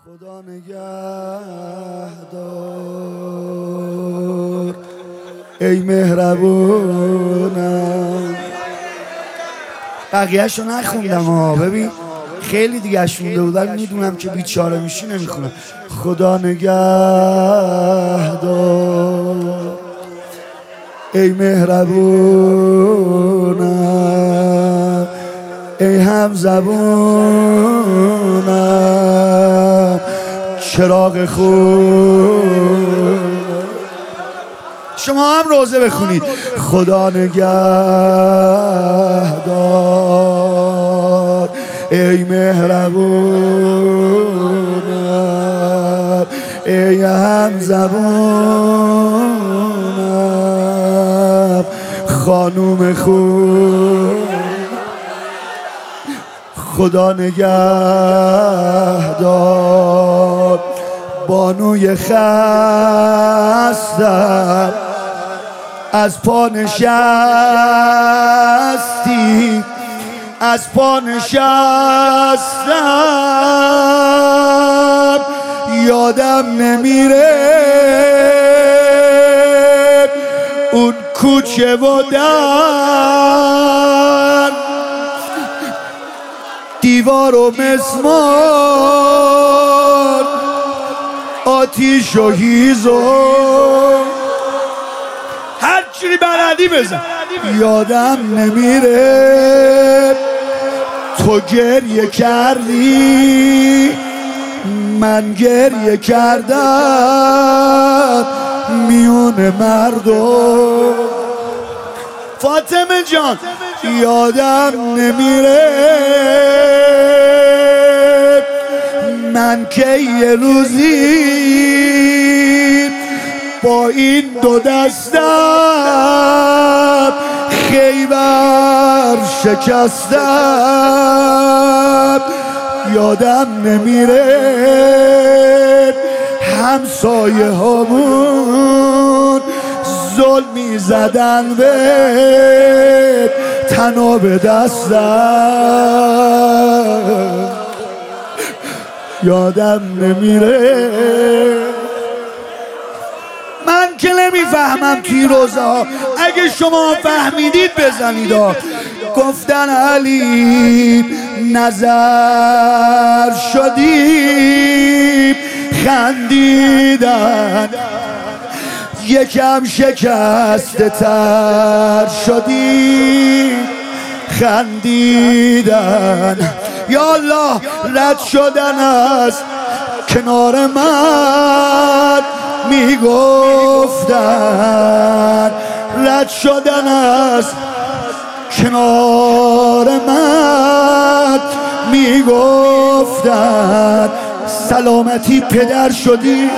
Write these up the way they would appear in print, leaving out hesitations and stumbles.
خدا نگهدار ای مهربونم. بقیه‌شو نخوندم ها، ببین خیلی دیگه شونده بودن، میدونم که بیچاره میشی نمیخونم. خدا نگهدار ای مهربونم ای همزبونم چراغ خود. شما هم روزه بخونید. خدا نگهدار ای مهربونم ای همزبونم خانوم خود. خدا نگهدار بانوی خستم از پا نشستی، از پا نشستم یادم نمیره اون کوچه و در، دیوار و مسمار، آتیش و هیزم، هر چی بلدی بزن. یادم نمیره تو گریه کردی من گریه کردم میون مردم. فاطمه جان یادم نمیره من که یه روزی با این دو دستم خیبر شکستم. یادم نمیره همسایه هامون ظلمی زدن به تناب دستم. یادم نمیره. من که نمیفهمم توی روزه ها، اگه شما فهمیدید بزنید. گفتن علی نظر شدیم خندیدن، یکم شکسته تر شدیم خندیدن. یا الله رد شدن از کنار من میگفتن، رد شدن از کنار من میگفتن سلامتی پدر شدی.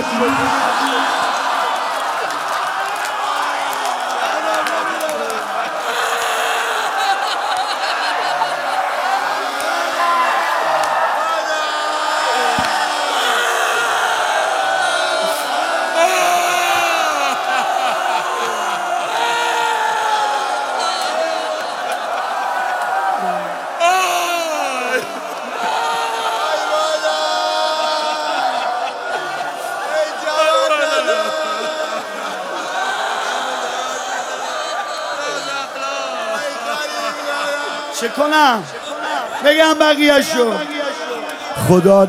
چه کنم بگم بقیه‌شو؟ خدا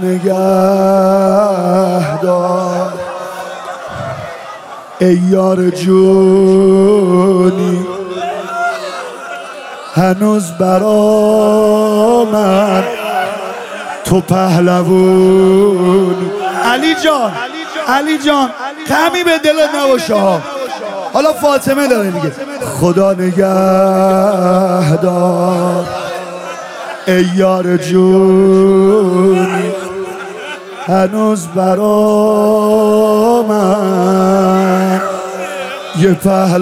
نگهدار ای یار جونی هنوز برا من تو پهلوونی. علی جان علی جان کمی به دلت نباشه ها. حالا فاطمه داره دیگه. خدا نگهدار ای یار جونی هنوز برا من یه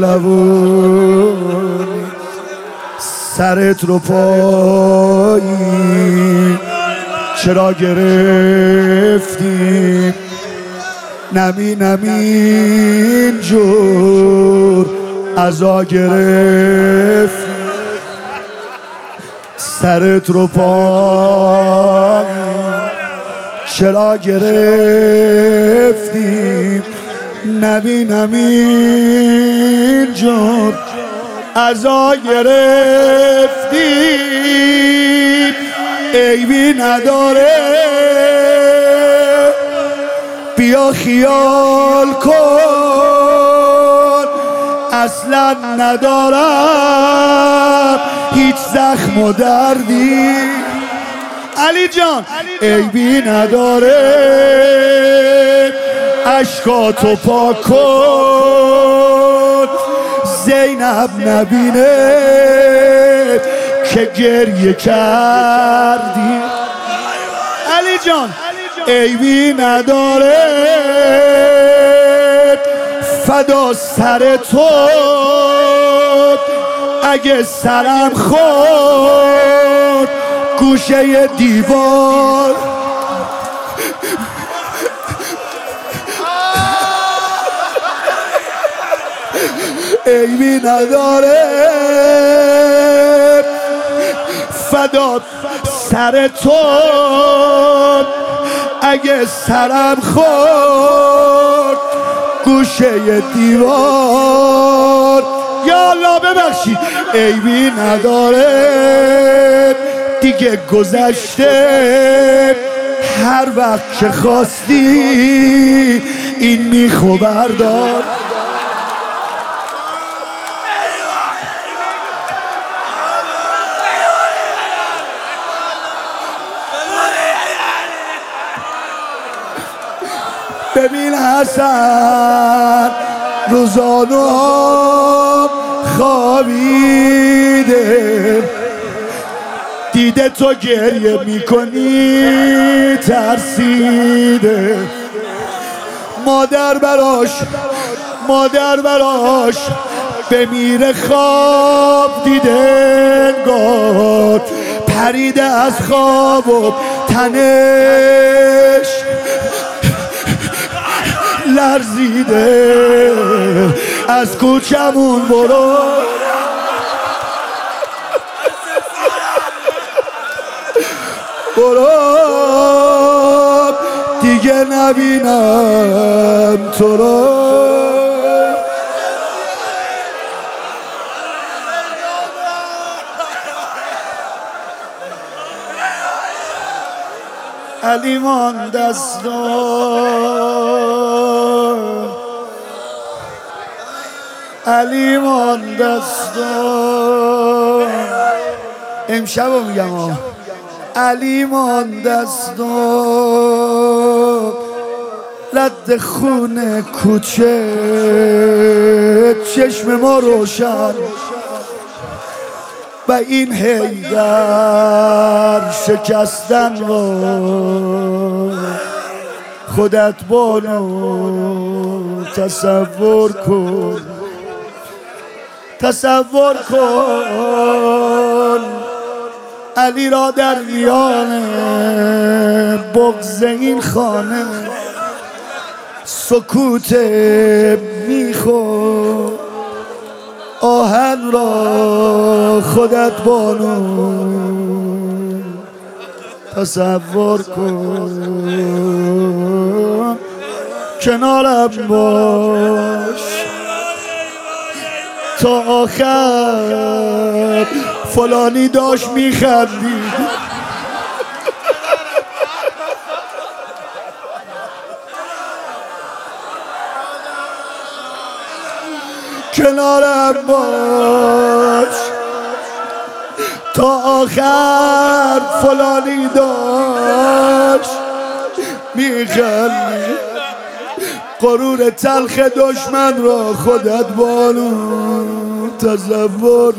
پهلوونی. سرت رو پایی چرا گرفتی نمی نمی جور عزا گرفت. سرت رو پایی چرا گرفتیم نبینم اینجور عزا گرفتیم عیبی نداره بیا خیال کن اصلا ندارم هیچ زخم و دردی علی جان عیبی نداره اشکاتو پاک کن زینب نبینه که گریه کردی علی جان عیبی نداره فدا سر تو اگه سرم خورد گوشه دیوار عیبی نداره فدا سر تو اگه سرم خورد گوشه دیوار یا الله ببخشید عیبی نداره دیگه گذشته هر وقت که خواستی این میخو بردار ببین حسن روزانو خوابیده دیده تو گریه میکنی ترسیده مادر براش بمیره خواب دیده انگار پریده از خواب و تنش لرزیده از کوچمون برو دیگه نبینم تو رو علی مان دستان علی مان دستان امشب رو میگم علی مان دستان رد خونه کوچه چشم ما روشن و این حیدر شکستن را خودت بانو تصور کن علی را در میان بغض این خانه سکوت میخور آهن را خودت بانو تصور کن کنارم باش تا آخر فلانی داشت میخندید کنارم باش تا آخر فلانی داشت میخندید غرور تلخ دشمن را خودت بانو تصور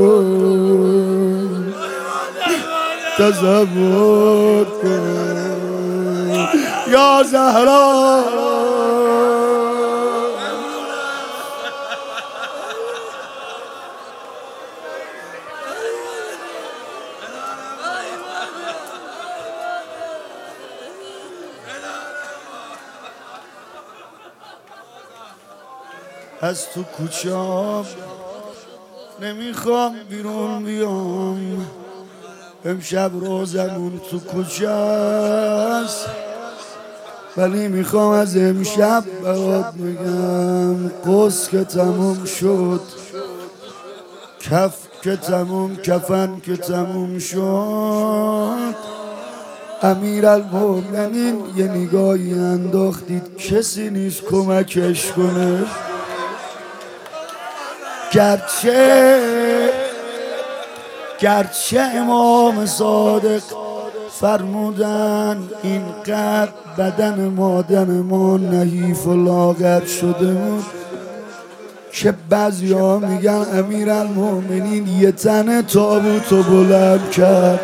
کن یا زهرا از تو کوچه‌ام نمیخوام بیرون بیام امشب روزمون تو کوچه است ولی میخوام از امشب برات بگم قص که تموم شد، کف که تموم، کفن که تموم شد. امیرالمومنین یه نگاهی انداختید، کسی نیست کمکش کنه. گرچه امام صادق فرمودن اینقدر بدن مادر ما نحیف و لاغر شده بود که بعضی ها میگن امیرالمومنین یه تن تابوتو بلند کرد.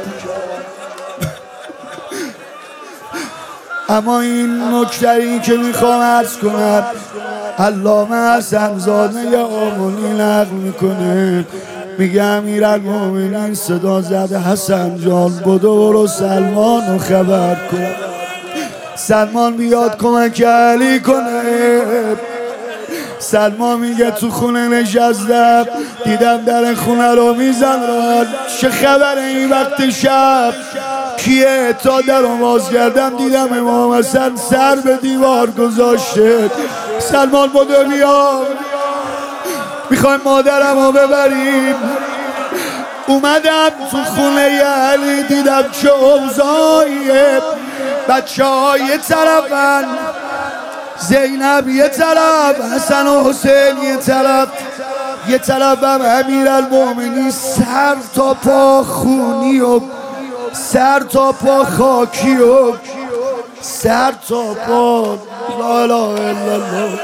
اما این نکته‌ای که میخوام عرض کنم، علامه حسن زاده آمونی نقل میکنه، میگه امیرالمومنین صدا زده حسن جان برو سلمان رو خبر کن، سلمان بیاد کمک علی کنه. سلمان میگه تو خونه نشستم، دیدم در خونه رو میزنن، چه خبره این وقت شب؟ کیه؟ تا در رو باز کردم دیدم امام حسن سر به دیوار گذاشته. سلمان بودو بیا، میخوایم مادرم رو ببریم. اومدم تو خونه علی، دیدم چه اوضاعیه، بچه ها یه طرفن، زینب یه طرف، حسن و حسین یه طرف هم امیرالمومنین سر تا پا خونی و سر تا پا خاکی و سر تا پا لا اله الا الله.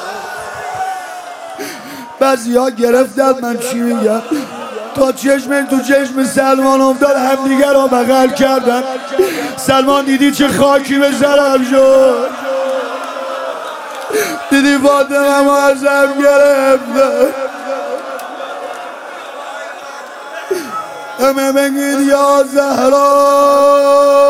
بعضی ها گرفتن من چی میگم، تا چشم تو چشم سلمان افتاد، همدیگر رو بغل کردن. سلمان دیدی چه خاکی به سرم شد، دیدی فاطمه ازم گرفت. همه بگید یا زهرا